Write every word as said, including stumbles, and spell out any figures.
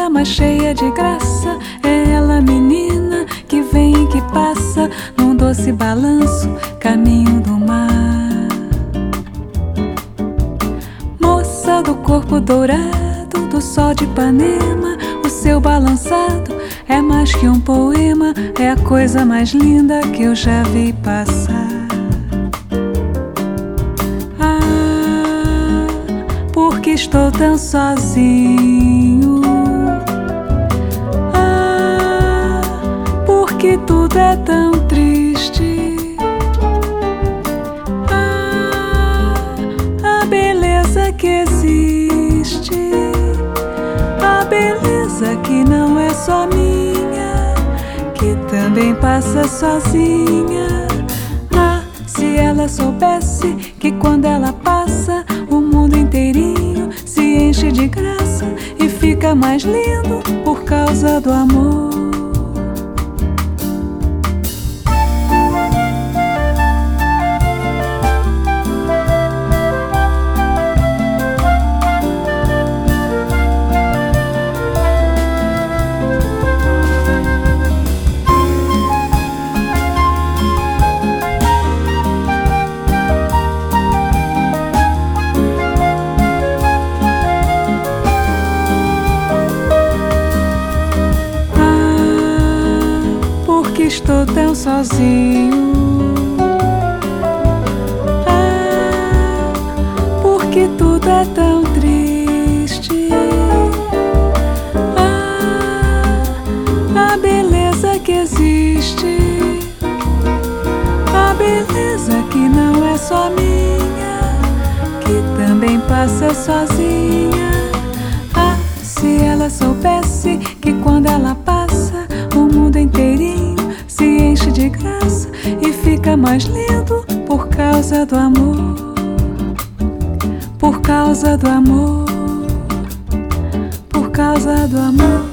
linda, mas cheia de graça. É ela, menina, que vem e que passa num doce balanço, caminho do mar. Moça do corpo dourado, do sol de Ipanema, o seu balançado é mais que um poema, é a coisa mais linda que eu já vi passar. Ah, porque estou tão sozinho. Ah, porque tudo é tão triste. Ah, a beleza que existe, a beleza que não é só minha, que também passa sozinha. Ah, se ela soubesse que quando ela passa, o mundo inteirinho se enche de graça e fica mais lindo por causa do amor. Estou tão sozinho. Ah, porque tudo é tão triste. Ah, a beleza que existe, a beleza que não é só minha, que também passa sozinha. Ah, se ela soubesse que quando ela passa, o mundo inteirinho se enche de graça e fica mais lindo por causa do amor, por causa do amor, por causa do amor.